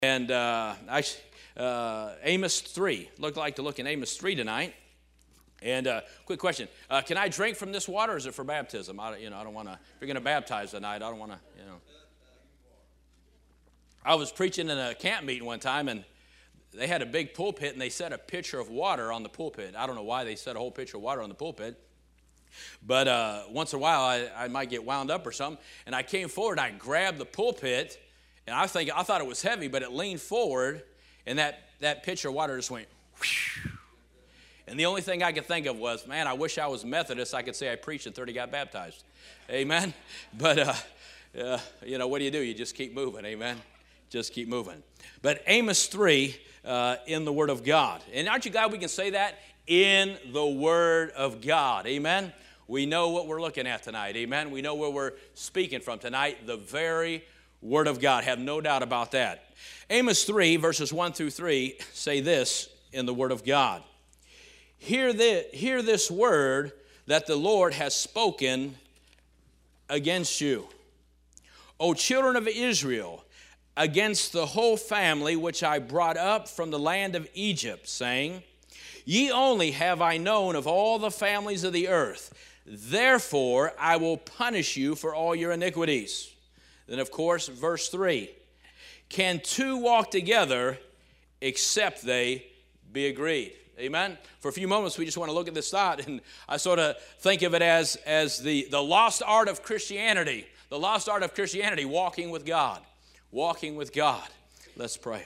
And Amos 3. Look like to look in Amos 3 tonight. And quick question. Can I drink from this water, or is it for baptism? I don't want to. If you're going to baptize tonight, I don't want to, I was preaching in a camp meeting one time, and they had a big pulpit, and they set a pitcher of water on the pulpit. I don't know why they set a whole pitcher of water on the pulpit. But once in a while, I might get wound up or something. And I came forward, and I grabbed the pulpit, and I thought it was heavy, but it leaned forward, and that pitcher of water just went whoosh. And the only thing I could think of was, man, I wish I was Methodist. I could say I preached and 30 got baptized. Amen? But, what do? You just keep moving. Amen? Just keep moving. But Amos 3 in the Word of God. And aren't you glad we can say that? In the Word of God. Amen? We know what we're looking at tonight. Amen? We know where we're speaking from tonight. The very Word of God. Have no doubt about that. Amos 3, verses 1 through 3 say this in the Word of God. Hear this word that the Lord has spoken against you, O children of Israel, against the whole family which I brought up from the land of Egypt, saying, Ye only have I known of all the families of the earth. Therefore I will punish you for all your iniquities. Then, of course, verse 3. Can two walk together except they be agreed? Amen? For a few moments, we just want to look at this thought, and I sort of think of it as the lost art of Christianity. The lost art of Christianity, walking with God. Walking with God. Let's pray.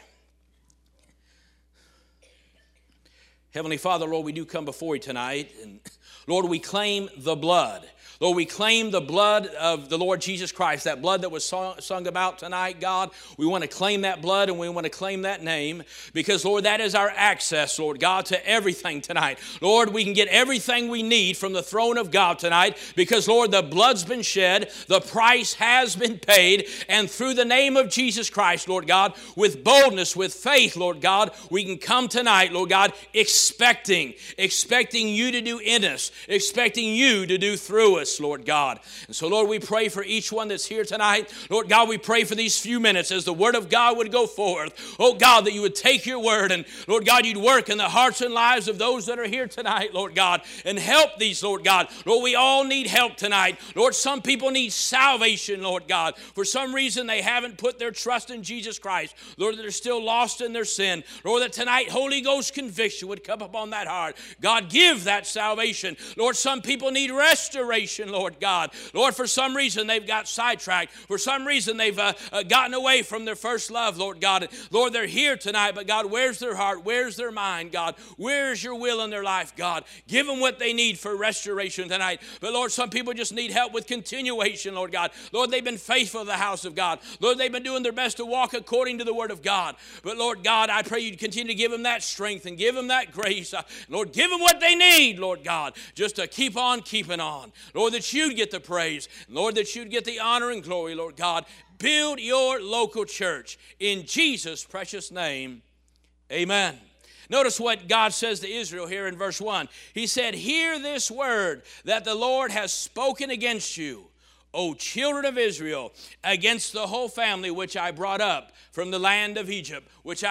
Heavenly Father, Lord, we do come before you tonight, and Lord, we claim the blood. Lord, we claim the blood of the Lord Jesus Christ, that blood that was sung about tonight, God. We want to claim that blood, and we want to claim that name because, Lord, that is our access, Lord God, to everything tonight. Lord, we can get everything we need from the throne of God tonight because, Lord, the blood's been shed, the price has been paid, and through the name of Jesus Christ, Lord God, with boldness, with faith, Lord God, we can come tonight, Lord God, expecting you to do in us, expecting you to do through us, Lord God. And so, Lord, we pray for each one that's here tonight. Lord God, we pray for these few minutes as the Word of God would go forth. Oh God, that you would take your Word and, Lord God, you'd work in the hearts and lives of those that are here tonight, Lord God, and help these, Lord God. Lord, we all need help tonight. Lord, some people need salvation, Lord God. For some reason, they haven't put their trust in Jesus Christ. Lord, they're still lost in their sin. Lord, that tonight, Holy Ghost conviction would come upon that heart. God, give that salvation. Lord, some people need restoration, Lord God. Lord, for some reason they've got sidetracked. For some reason they've gotten away from their first love, Lord God. Lord, they're here tonight, but God, where's their heart? Where's their mind, God? Where's your will in their life, God? Give them what they need for restoration tonight. But Lord, some people just need help with continuation, Lord God. Lord, they've been faithful to the house of God. Lord, they've been doing their best to walk according to the Word of God. But Lord God, I pray you'd continue to give them that strength and give them that grace. Lord, give them what they need, Lord God, just to keep on keeping on. Lord, that you'd get the praise. Lord, that you'd get the honor and glory, Lord God. Build your local church. In Jesus' precious name, amen. Notice what God says to Israel here in verse 1. He said, Hear this word that the Lord has spoken against you, O children of Israel, against the whole family which I brought up from the land of Egypt,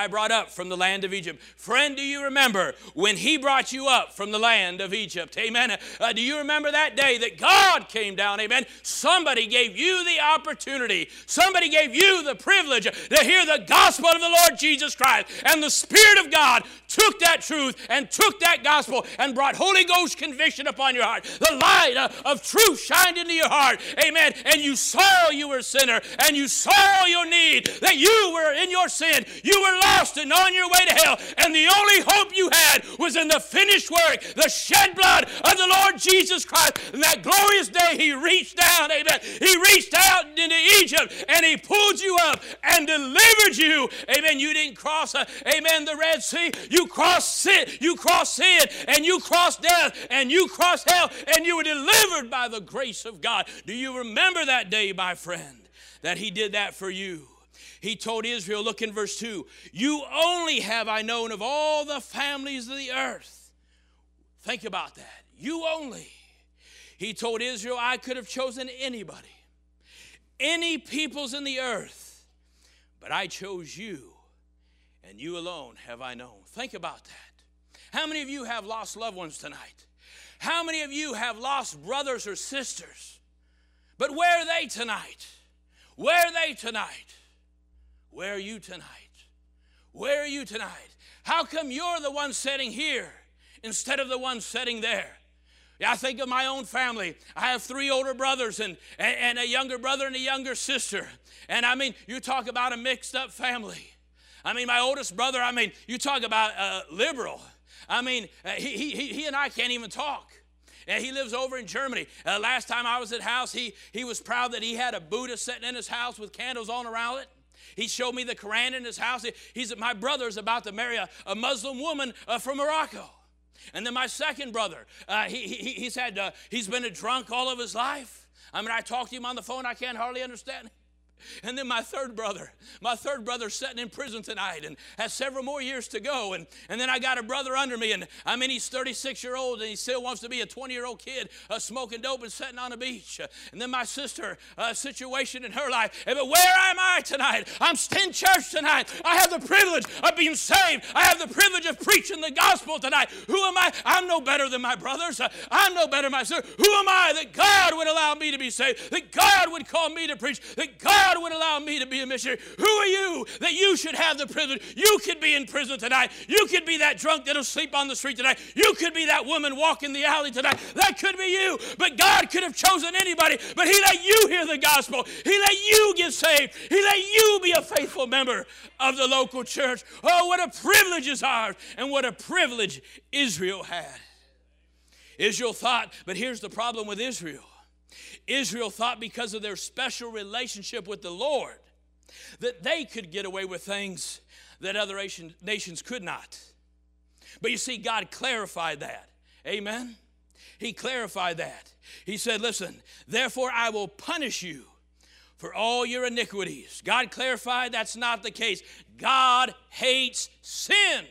Friend, do you remember when he brought you up from the land of Egypt? Amen. Do you remember that day that God came down? Amen. Somebody gave you the opportunity. Somebody gave you the privilege to hear the gospel of the Lord Jesus Christ. And the Spirit of God took that truth and took that gospel and brought Holy Ghost conviction upon your heart. The light of truth shined into your heart. Amen. And you saw you were a sinner, and you saw your need, that you were in your sin. You were lost and on your way to hell. And the only hope you had was in the finished work, the shed blood of the Lord Jesus Christ. And that glorious day he reached down, amen. He reached out into Egypt and he pulled you up and delivered you. Amen. You didn't cross, amen, the Red Sea. You crossed sin, and you crossed death, and you crossed hell, and you were delivered by the grace of God. Do you remember that day, my friend, that he did that for you? He told Israel, look in verse 2, You only have I known of all the families of the earth. Think about that. You only. He told Israel, I could have chosen anybody, any peoples in the earth, but I chose you and you alone have I known. Think about that. How many of you have lost loved ones tonight? How many of you have lost brothers or sisters? But where are they tonight? Where are they tonight? Where are you tonight? Where are you tonight? How come you're the one sitting here instead of the one sitting there? Yeah, I think of my own family. I have 3 older brothers and a younger brother and a younger sister. And I mean, you talk about a mixed up family. I mean, my oldest brother, I mean, you talk about liberal. I mean, he and I can't even talk. And he lives over in Germany. Last time I was at house, he was proud that he had a Buddha sitting in his house with candles all around it. He showed me the Quran in his house. My brother's about to marry a Muslim woman from Morocco. And then my second brother, he's been a drunk all of his life. I mean, I talk to him on the phone, I can't hardly understand him. And then my third brother's sitting in prison tonight and has several more years to go. And then I got a brother under me, and I mean, he's 36-year-old, and he still wants to be a 20-year-old kid smoking dope and sitting on a beach. And then my sister, situation in her life. But where am I tonight? I'm in church tonight. I have the privilege of being saved. I have the privilege of preaching the gospel tonight. Who am I? I'm no better than my brothers. I'm no better than my sister. Who am I that God would allow me to be saved? That God would call me to preach? That God would allow me to be a missionary? Who are you that you should have the privilege? You could be in prison tonight. You could be that drunk that'll sleep on the street tonight. You could be that woman walking the alley tonight. That could be you. But God could have chosen anybody, but He let you hear the gospel. He let you get saved. He let you be a faithful member of the local church. Oh, what a privilege is ours, and what a privilege Israel had. Israel thought, but here's the problem with Israel. Israel thought because of their special relationship with the Lord that they could get away with things that other nations could not. But you see, God clarified that. Amen? He clarified that. He said, listen, therefore I will punish you for all your iniquities. God clarified that's not the case. God hates sin.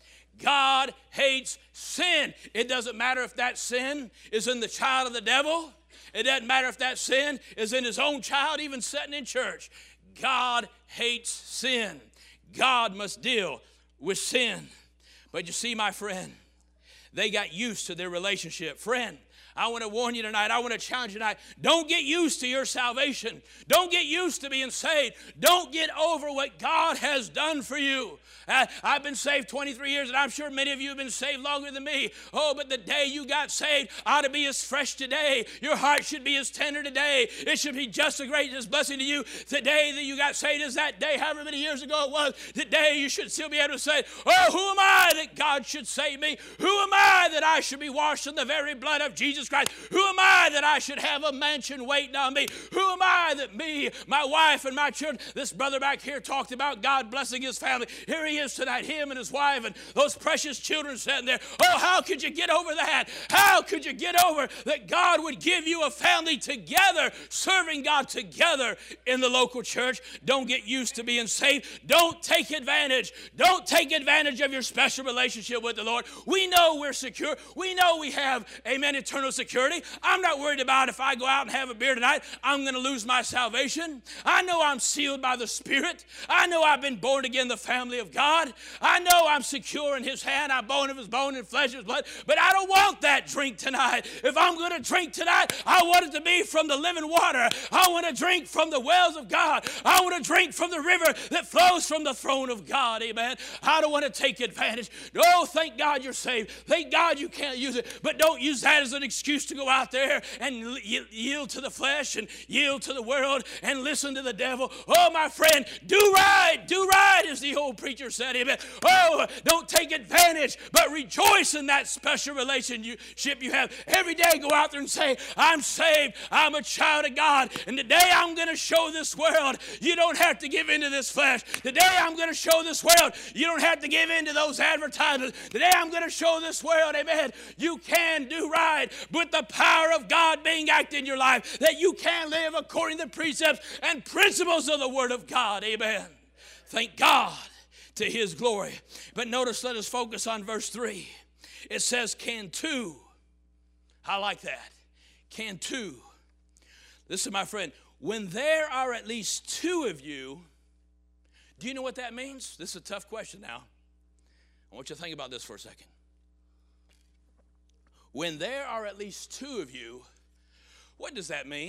God hates sin. It doesn't matter if that sin is in the child of the devil. It doesn't matter if that sin is in his own child, even sitting in church. God hates sin. God must deal with sin. But you see, my friend, they got used to their relationship. Friend, I want to warn you tonight. I want to challenge you tonight. Don't get used to your salvation. Don't get used to being saved. Don't get over what God has done for you. I've been saved 23 years, and I'm sure many of you have been saved longer than me. Oh, but the day you got saved ought to be as fresh today. Your heart should be as tender today. It should be just a greatest blessing to you. Today that you got saved is that day, however many years ago it was. Today you should still be able to say, oh, who am I that God should save me? Who am I that I should be washed in the very blood of Jesus Christ? Who am I that I should have a mansion waiting on me? Who am I that me, my wife, and my children, this brother back here talked about God blessing his family. Here he is tonight, him and his wife and those precious children sitting there. Oh, how could you get over that? How could you get over that God would give you a family together, serving God together in the local church? Don't get used to being saved. Don't take advantage. Don't take advantage of your special relationship with the Lord. We know we're secure. We know we have, amen, eternal security. I'm not worried about if I go out and have a beer tonight, I'm going to lose my salvation. I know I'm sealed by the Spirit. I know I've been born again in the family of God. I know I'm secure in His hand. I'm bone of His bone and flesh of His blood. But I don't want that drink tonight. If I'm going to drink tonight, I want it to be from the living water. I want to drink from the wells of God. I want to drink from the river that flows from the throne of God. Amen. I don't want to take advantage. Oh, thank God you're saved. Thank God you can't use it. But don't use that as an excuse to go out there and yield to the flesh and yield to the world and listen to the devil. Oh, my friend, do right, as the old preacher said. Amen. Oh, don't take advantage, but rejoice in that special relationship you have. Every day go out there and say, I'm saved, I'm a child of God, and today I'm going to show this world you don't have to give into this flesh. Today I'm going to show this world you don't have to give into those advertisements. Today I'm going to show this world, amen, you can do right with the power of God being active in your life, that you can live according to the precepts and principles of the Word of God. Amen. Thank God to His glory. But notice, let us focus on verse 3. It says, can two. I like that. Can two. Listen, my friend, when there are at least two of you Do you know what that means? This is a tough question now. I want you to think about this for a second. When there are at least two of you, what does that mean?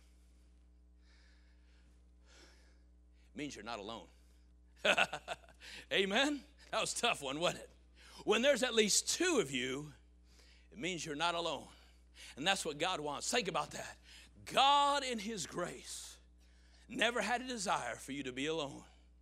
It means you're not alone. Amen? That was a tough one, wasn't it? When there's at least two of you, it means you're not alone. And that's what God wants. Think about that. God in his grace never had a desire for you to be alone.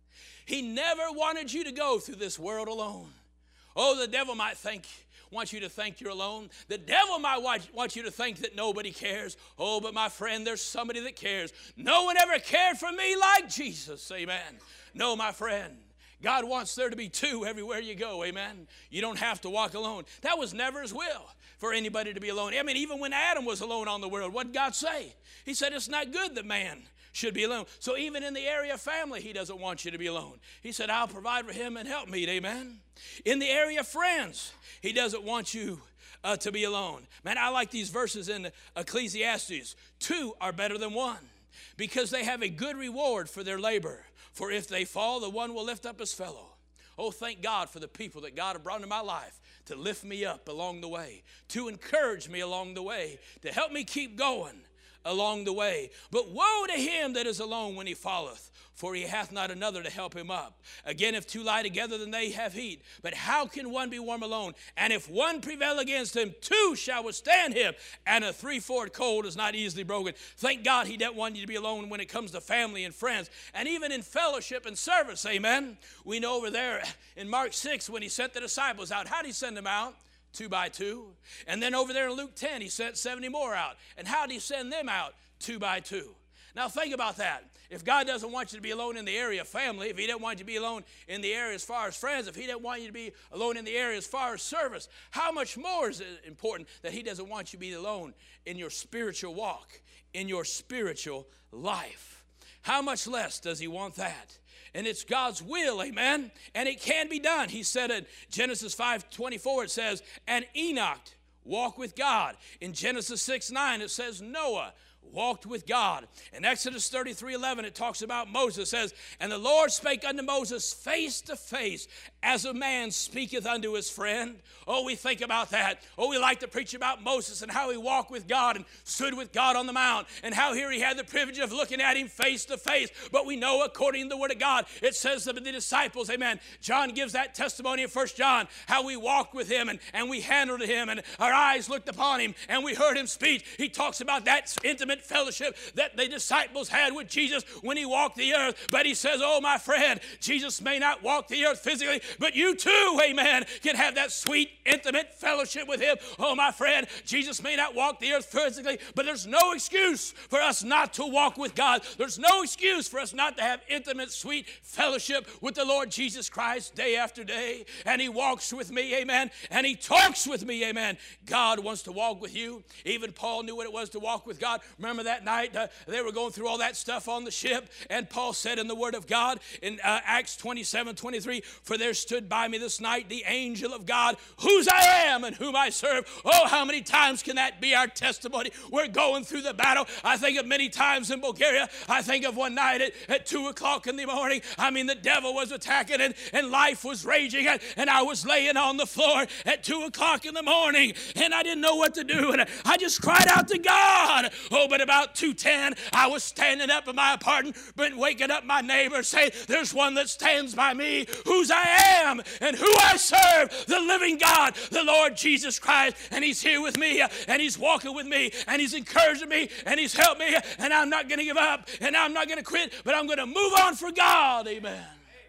He never wanted you to go through this world alone. Oh, the devil might want you to think you're alone. The devil might want you to think that nobody cares. Oh, but my friend, there's somebody that cares. No one ever cared for me like Jesus. Amen. No, my friend. God wants there to be two everywhere you go. Amen. You don't have to walk alone. That was never his will for anybody to be alone. I mean, even when Adam was alone on the world, what did God say? He said it's not good that man should be alone. So even in the area of family, he doesn't want you to be alone. He said, I'll provide for him and help meet. Amen. In the area of friends, he doesn't want you to be alone. Man, I like these verses in Ecclesiastes. Two are better than one because they have a good reward for their labor. For if they fall, the one will lift up his fellow. Oh, thank God for the people that God has brought into my life to lift me up along the way, to encourage me along the way, to help me keep going along the way. But woe to him that is alone when he falleth, for he hath not another to help him up. Again, if two lie together, then they have heat. But how can one be warm alone? And if one prevail against him, two shall withstand him. And a three-fold cord is not easily broken. Thank God he doesn't want you to be alone when it comes to family and friends. And even in fellowship and service, amen. We know over there in Mark 6 when he sent the disciples out. How did he send them out? 2 by 2. And then over there in Luke 10, he sent 70 more out. And how did he send them out? 2 by 2. Now think about that. If God doesn't want you to be alone in the area of family, if he doesn't want you to be alone in the area as far as friends, if he doesn't want you to be alone in the area as far as service, how much more is it important that he doesn't want you to be alone in your spiritual walk, in your spiritual life? How much less does he want that? And it's God's will, amen? And it can be done. He said in Genesis 5:24, it says, and Enoch walked with God. In Genesis 6:9, it says Noah walked with God. In Exodus 33:11, it talks about Moses. It says, and the Lord spake unto Moses face to face, as a man speaketh unto his friend. Oh, we think about that. Oh, we like to preach about Moses and how he walked with God and stood with God on the mount, and how here he had the privilege of looking at him face to face. But we know, according to the word of God, it says that the disciples, amen, John gives that testimony in 1 John, how we walked with him and we handled him and our eyes looked upon him and we heard him speak. He talks about that intimate fellowship that the disciples had with Jesus when he walked the earth. But he says, oh, my friend, Jesus may not walk the earth physically, but you too, amen, can have that sweet, intimate fellowship with him. Oh, my friend, Jesus may not walk the earth physically, but there's no excuse for us not to walk with God. There's no excuse for us not to have intimate, sweet fellowship with the Lord Jesus Christ day after day. And he walks with me, amen, and he talks with me, amen. God wants to walk with you. Even Paul knew what it was to walk with God. Remember that night they were going through all that stuff on the ship, and Paul said in the word of God in Acts 27:23, for there stood by me this night the angel of God, whose I am and whom I serve. Oh, how many times can that be our testimony? We're going through the battle. I think of many times in Bulgaria. I think of one night at 2 o'clock in the morning. I mean, the devil was attacking and life was raging, and I was laying on the floor at 2 o'clock in the morning, and I didn't know what to do, and I just cried out to God. Oh, but about 2:10, I was standing up in my apartment, but waking up my neighbor, saying, there's one that stands by me, whose I am and who I serve, the living God, the Lord Jesus Christ, and he's here with me, and he's walking with me, and he's encouraging me, and he's helped me, and I'm not going to give up, and I'm not going to quit, but I'm going to move on for God, amen.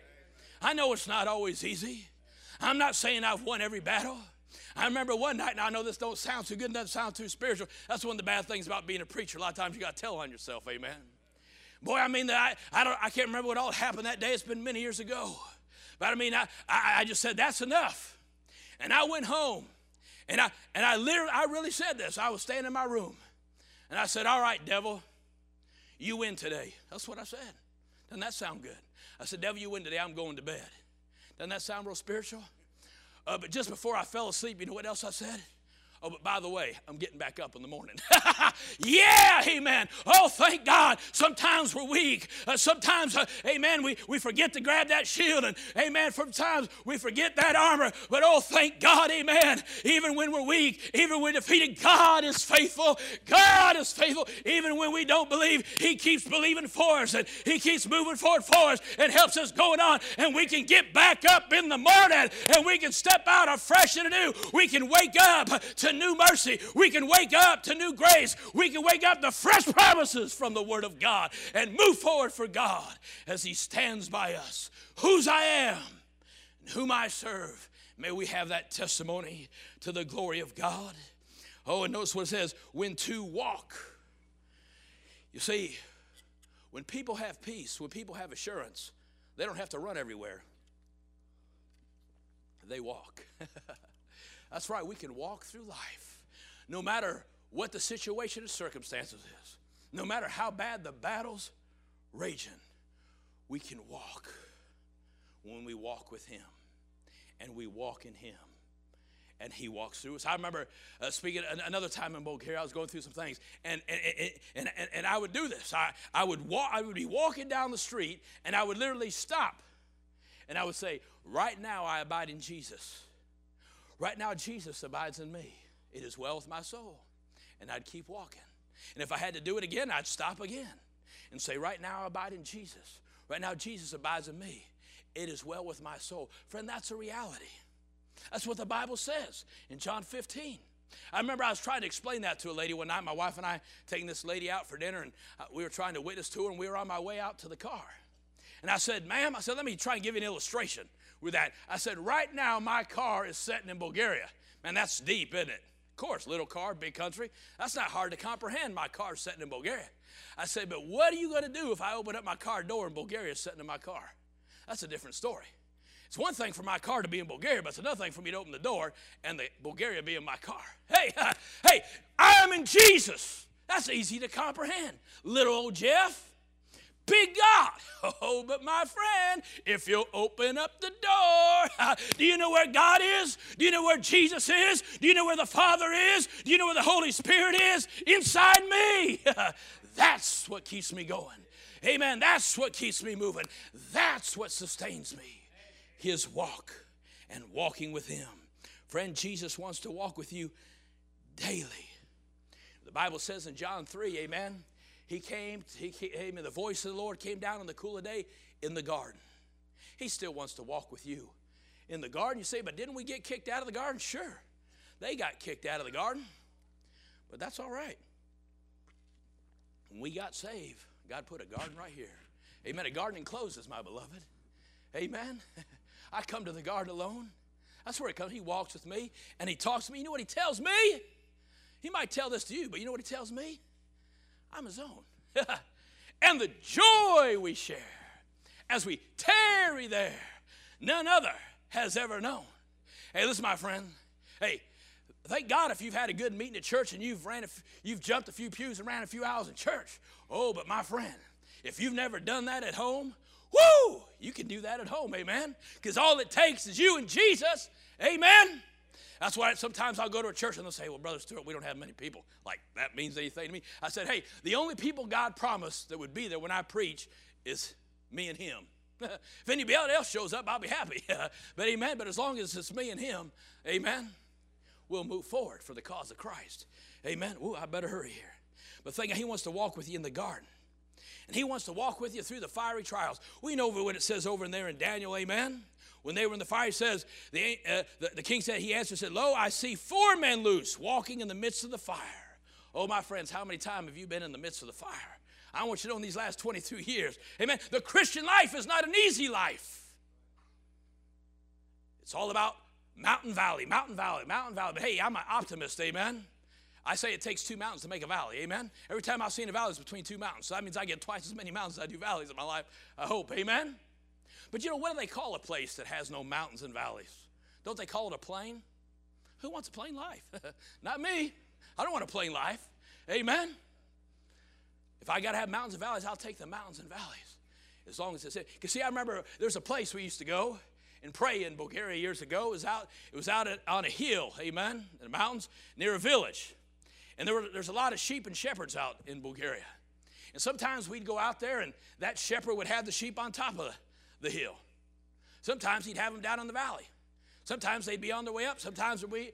I know it's not always easy. I'm not saying I've won every battle. I remember one night, and I know this don't sound too good, doesn't sound too spiritual. That's one of the bad things about being a preacher. A lot of times you got to tell on yourself, amen. Boy, I mean, I can't remember what all happened that day. It's been many years ago. But I mean, I just said, that's enough. And I went home, and I really said this. I was staying in my room, and I said, all right, devil, you win today. That's what I said. Doesn't that sound good? I said, devil, you win today. I'm going to bed. Doesn't that sound real spiritual? But just before I fell asleep, you know what else I said? Oh, but by the way, I'm getting back up in the morning. Yeah, amen. Oh, thank God. Sometimes we're weak. Sometimes, amen, we forget to grab that shield. And, amen, sometimes we forget that armor. But, oh, thank God, amen. Even when we're weak, even when we're defeated, God is faithful. God is faithful. Even when we don't believe, He keeps believing for us. And He keeps moving forward for us and helps us going on. And we can get back up in the morning and we can step out afresh and anew. We can wake up to new mercy. We can wake up to new grace. We can wake up to fresh promises from the Word of God and move forward for God as He stands by us. Whose I am and whom I serve. May we have that testimony to the glory of God. Oh, and notice what it says, when two walk. You see, when people have peace, when people have assurance, they don't have to run everywhere. They walk. That's right, we can walk through life. No matter what the situation and circumstances is, no matter how bad the battle's raging, we can walk when we walk with Him. And we walk in Him. And He walks through us. I remember speaking another time in Bulgaria. I was going through some things, and I would do this. I would be walking down the street, and I would literally stop, and I would say, "Right now I abide in Jesus. Right now Jesus abides in me. It is well with my soul." And I'd keep walking. And if I had to do it again, I'd stop again and say, "Right now I abide in Jesus. Right now Jesus abides in me. It is well with my soul." Friend, that's a reality. That's what the Bible says in John 15. I remember I was trying to explain that to a lady one night. My wife and I taking this lady out for dinner, and we were trying to witness to her, and we were on my way out to the car. And I said, "Ma'am," I said, "let me try and give you an illustration with that." I said, "Right now my car is sitting in Bulgaria." Man, that's deep, isn't it? Of course, little car, big country. That's not hard to comprehend. My car's sitting in Bulgaria. I said, "But what are you going to do if I open up my car door and Bulgaria is sitting in my car?" That's a different story. It's one thing for my car to be in Bulgaria, but it's another thing for me to open the door and the Bulgaria be in my car. Hey, I am in Jesus. That's easy to comprehend. Little old Jeff, big God. Oh, but my friend, if you'll open up the door, do you know where God is? Do you know where Jesus is? Do you know where the Father is? Do you know where the Holy Spirit is? Inside me. That's what keeps me going. Amen. That's what keeps me moving. That's what sustains me. His walk and walking with Him. Friend, Jesus wants to walk with you daily. The Bible says in John 3, amen, He came, and the voice of the Lord came down in the cool of day in the garden. He still wants to walk with you in the garden. You say, "But didn't we get kicked out of the garden?" Sure, they got kicked out of the garden, but that's all right. When we got saved, God put a garden right here. Amen. A garden encloses, my beloved. Amen. I come to the garden alone. That's where He comes. He walks with me and He talks to me. You know what He tells me? He might tell this to you, but you know what He tells me? I'm His own. And the joy we share as we tarry there, none other has ever known. Hey, listen, my friend. Hey, thank God if you've had a good meeting at church and you've jumped a few pews and ran a few aisles in church. Oh, but my friend, if you've never done that at home, woo, you can do that at home, amen? Because all it takes is you and Jesus, amen? That's why sometimes I'll go to a church and they'll say, "Well, Brother Stewart, we don't have many people." Like, that means anything to me? I said, hey, the only people God promised that would be there when I preach is me and Him. If anybody else shows up, I'll be happy. But amen, but as long as it's me and Him, amen, we'll move forward for the cause of Christ. Amen. Ooh, I better hurry here. But think, He wants to walk with you in the garden. And He wants to walk with you through the fiery trials. We know what it says over in there in Daniel, amen? When they were in the fire, it says, the king said, he answered, said, "Lo, I see 4 men loose, walking in the midst of the fire." Oh, my friends, how many times have you been in the midst of the fire? I want you to know in these last 22 years, amen, the Christian life is not an easy life. It's all about mountain, valley, mountain, valley, mountain, valley. But hey, I'm an optimist, amen? I say it takes 2 mountains to make a valley, amen? Every time I've seen a valley, it's between 2 mountains. So that means I get twice as many mountains as I do valleys in my life, I hope, amen? But you know, what do they call a place that has no mountains and valleys? Don't they call it a plain? Who wants a plain life? Not me. I don't want a plain life, amen? If I got to have mountains and valleys, I'll take the mountains and valleys as long as it's it. Because see, I remember there's a place we used to go, and pray in Bulgaria years ago. It was out on a hill, amen, in the mountains near a village. And there's a lot of sheep and shepherds out in Bulgaria. And sometimes we'd go out there and that shepherd would have the sheep on top of the hill. Sometimes he'd have them down in the valley. Sometimes they'd be on their way up. Sometimes they'd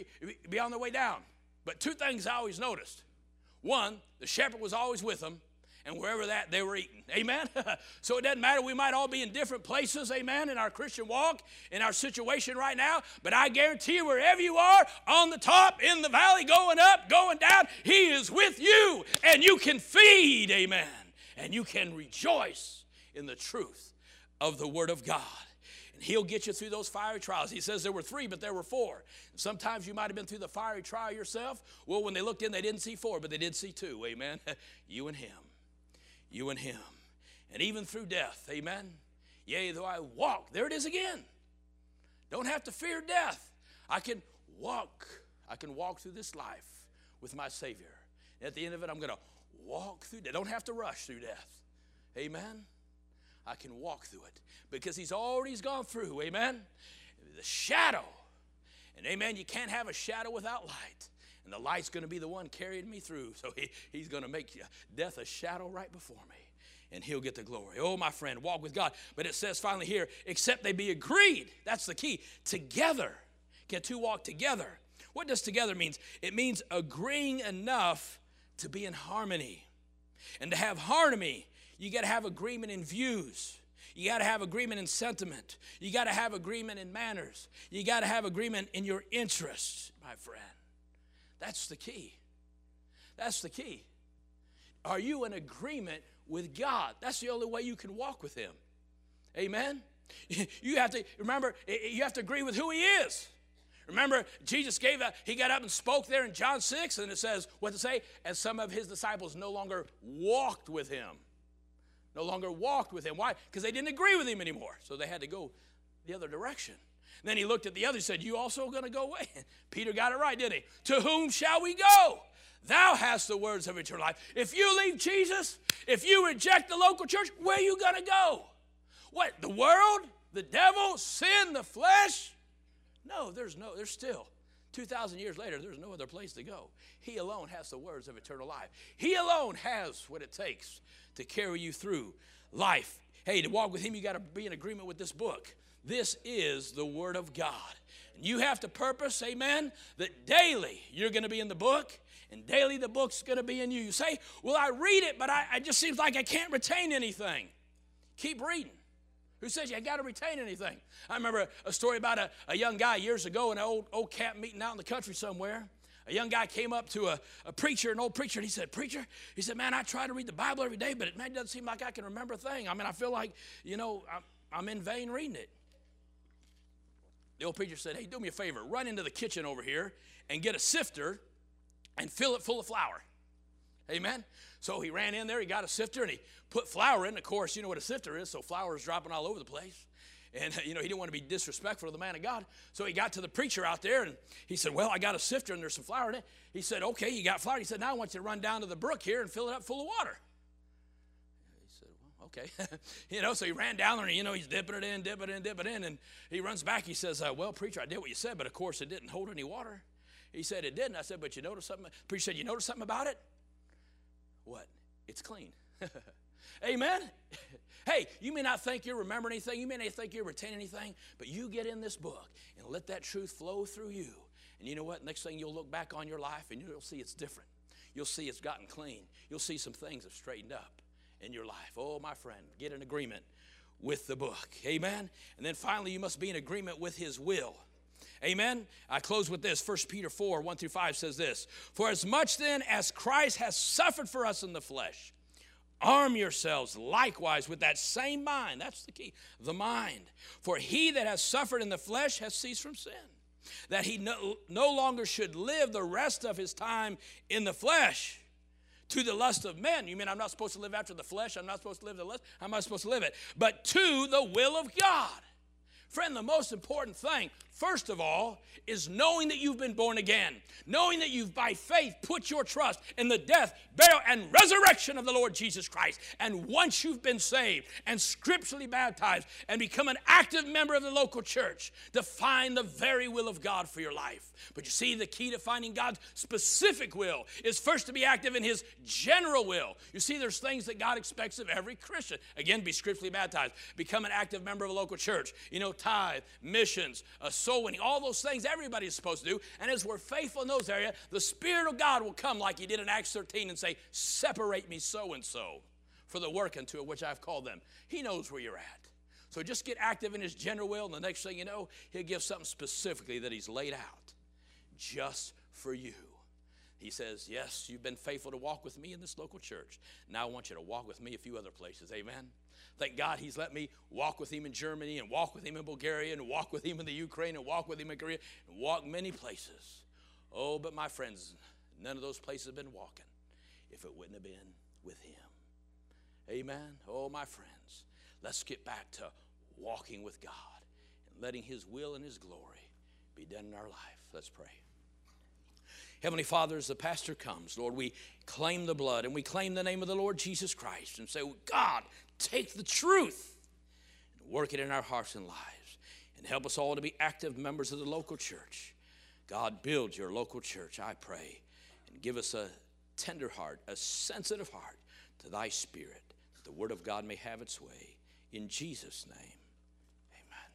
be on their way down. But two things I always noticed. One, the shepherd was always with them, and wherever that, they were eating. Amen? So it doesn't matter. We might all be in different places, amen, in our Christian walk, in our situation right now. But I guarantee you, wherever you are, on the top, in the valley, going up, going down, he is with you. And you can feed, amen. And you can rejoice in the truth of the Word of God. And he'll get you through those fiery trials. He says there were 3, but there were 4. And sometimes you might have been through the fiery trial yourself. Well, when they looked in, they didn't see 4, but they did see 2, amen. You and him. You and him. And even through death, amen. Yea, though I walk, there it is again. Don't have to fear death. I can walk through this life with my Savior. And at the end of it, I'm going to walk through death. Don't have to rush through death. Amen. I can walk through it because he's already gone through, amen. The shadow. And amen, you can't have a shadow without light. And the light's going to be the one carrying me through. So he's going to make death a shadow right before me. And he'll get the glory. Oh, my friend, walk with God. But it says finally here, except they be agreed. That's the key. Together. Can 2 walk together? What does together mean? It means agreeing enough to be in harmony. And to have harmony, you got to have agreement in views. You got to have agreement in sentiment. You got to have agreement in manners. You got to have agreement in your interests, my friend. That's the key. That's the key. Are you in agreement with God? That's the only way you can walk with him. Amen? You have to, remember, you have to agree with who he is. Remember, Jesus he got up and spoke there in John 6, and it says, what to say? And some of his disciples no longer walked with him. No longer walked with him. Why? Because they didn't agree with him anymore. So they had to go the other direction. And then he looked at the others and said, you also going to go away? Peter got it right, didn't he? To whom shall we go? Thou hast the words of eternal life. If you leave Jesus, if you reject the local church, where are you going to go? What, the world, the devil, sin, the flesh? No, there's still, 2,000 years later, there's no other place to go. He alone has the words of eternal life. He alone has what it takes to carry you through life. Hey, to walk with him, you got to be in agreement with this book. This is the Word of God. And you have to purpose, amen, that daily you're going to be in the book, and daily the book's going to be in you. You say, well, I read it, but it just seems like I can't retain anything. Keep reading. Who says you got to retain anything? I remember a story about a young guy years ago in an old camp meeting out in the country somewhere. A young guy came up to a preacher, an old preacher, and he said, preacher, he said, man, I try to read the Bible every day, but it doesn't seem like I can remember a thing. I mean, I feel like, I'm in vain reading it. The old preacher said, hey, do me a favor. Run into the kitchen over here and get a sifter and fill it full of flour. Amen? So he ran in there, he got a sifter, and he put flour in. Of course, you know what a sifter is, so flour is dropping all over the place. And, he didn't want to be disrespectful to the man of God. So he got to the preacher out there, and he said, well, I got a sifter, and there's some flour in it. He said, okay, you got flour. He said, now I want you to run down to the brook here and fill it up full of water. He said, well, okay. So he ran down there, and, he's dipping it in, and he runs back. He says, well, preacher, I did what you said, but, of course, it didn't hold any water. He said, it didn't. I said, but you noticed something? The preacher said, you noticed something about it? What? It's clean. Amen? Hey, you may not think you remember anything. You may not think you retain anything, but you get in this book and let that truth flow through you. And you know what? Next thing you'll look back on your life and you'll see it's different. You'll see it's gotten clean. You'll see some things have straightened up in your life. Oh, my friend, get in agreement with the book. Amen? And then finally, you must be in agreement with his will. Amen? I close with this. 1 Peter 4, 1-5 says this. For as much then as Christ has suffered for us in the flesh, arm yourselves likewise with that same mind. That's the key. The mind. For he that has suffered in the flesh has ceased from sin, that he no longer should live the rest of his time in the flesh to the lust of men. You mean I'm not supposed to live after the flesh? I'm not supposed to live the lust? How am I supposed to live it? But to the will of God. Friend, the most important thing first of all, is knowing that you've been born again. Knowing that you've, by faith, put your trust in the death, burial, and resurrection of the Lord Jesus Christ. And once you've been saved and scripturally baptized and become an active member of the local church, to find the very will of God for your life. But you see, the key to finding God's specific will is first to be active in his general will. You see, there's things that God expects of every Christian. Again, be scripturally baptized, become an active member of a local church, tithe, missions, soul winning, all those things everybody's supposed to do. And as we're faithful in those areas, the Spirit of God will come like he did in Acts 13 and say, separate me so-and-so for the work unto which I've called them. He knows where you're at. So just get active in his general will, and the next thing you know, he'll give something specifically that he's laid out just for you. He says, yes, you've been faithful to walk with me in this local church. Now I want you to walk with me a few other places. Amen. Thank God he's let me walk with him in Germany and walk with him in Bulgaria and walk with him in the Ukraine and walk with him in Korea and walk many places. Oh, but my friends, none of those places have been walking if it wouldn't have been with him. Amen. Oh, my friends, let's get back to walking with God and letting his will and his glory be done in our life. Let's pray. Heavenly Father, as the pastor comes, Lord, we claim the blood and we claim the name of the Lord Jesus Christ and say, God, take the truth and work it in our hearts and lives and help us all to be active members of the local church. God, build your local church, I pray, and give us a tender heart, a sensitive heart to thy Spirit, that the word of God may have its way. In Jesus' name.